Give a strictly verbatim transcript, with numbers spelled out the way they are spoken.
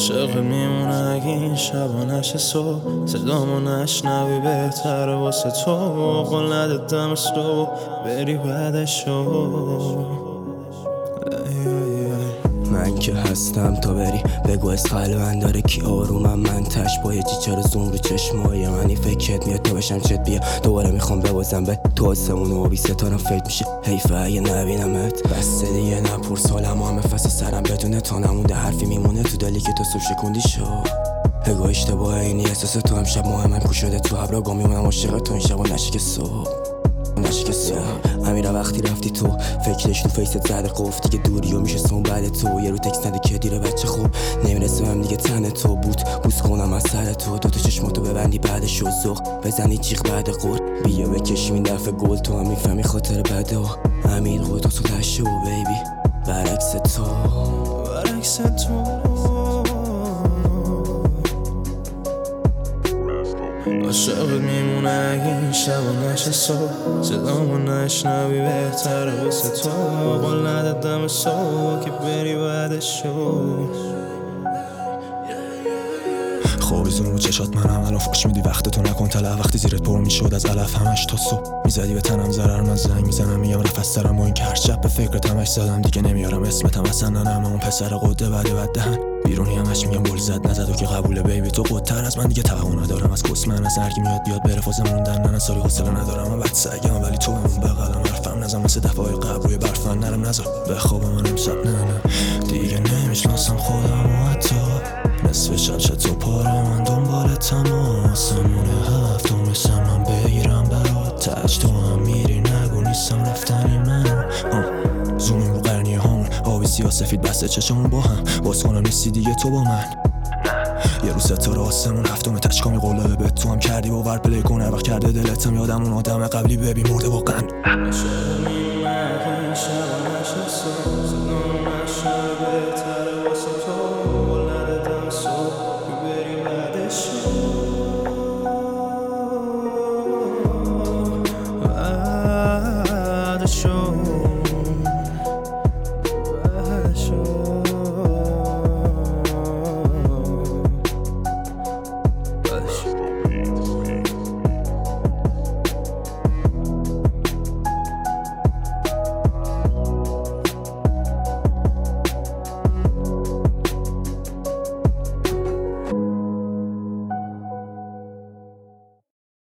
عاشق میمونه اگه این شبا نشه صبح صدامو نشنوی بهتره واسه تو قول ندادم از تو بری بعدشو. من که هستم تا بری بگو از قلبن داره کی آرومم من تش با یه چیچار زوم رو چشمای منی فکرت میاد تا بشم چت بیا دوباره میخوام ببازم به تو آسمون و آبی ستارم فکر میشه حیفه اگه نبینمت بس دیگه نپرس حالم و همه فصل سرم بدونه تا نمونده حرفی میمونه تو دلی که تو صبح شکوندی شو بگو اشتباه اینی احساس تو هم شب ماه من کو شده تو هبرا گام میمونم عاشق تو این شب و نشی که صبح نشی که صبح امیرا وقتی رفتی تو فکرش تو فیست زده قفتی که دوری و میشه سون بعد تو یه رو تکس نده که دیره بچه خوب نمیرسه هم دیگه تن تو بود بوس کنم از سر تو دوتا چشماتو ببندی بعدش و زخ بزنی جیغ بعد قور بیا بکشیم این دفعه گل تو هم میفهمی خاطر بده و امیر خود تو دشه و بیبی برعکس تو برعکس تو عاشقت میمونه اگه این شبا نشه صبح صدامو نشنوی بهتره واسه تو قول ندادم صبح که بری بعدشو. خوابیزون رو چشات منم الان فوش میدی وقت تو نکن طلع وقتی زیرت پر میشد از علف همش تا صبح میزدی به تنم ضرر من زنگ میزنم میگم نفس دارم و این که هر شب به فکرت همش زدم دیگه نمیارم اسمتم اصلا ننم اون پسر قده بده بد دهن بیرونی همش میگم گل زد نزد و که قبوله بیبی تو قدتر از من دیگه توقع ندارم از کس من از هرکی میاد بیاد بره فاز موندن نه سالی حوصله ندارم من بد سگم ولی تو بمون بغلم حرفم نزن مثل دفعه قبل روی برفن نرم نذار بخوابم من امشب نه نه دیگه نمیشناسم خودم و حتی نصف شب چطور پاره من دنبال تماسمونه هفتم میشم من بگیرم برات تج تو هم میری نگو نیستم رفتنی من زومیم رو قرنیه همون آبی سیاه سفید بسته چشمون با هم باز کنم نیستی دیگه تو با من یه روز ستاره آسمون هفتم تشکامی قلابه به تو هم کردی باور پلی کن هر وقت کرده دلتم یادم اون آدم قبلی ببی مرده واقعا. عاشق میمونه اگه این شبا نشه صبح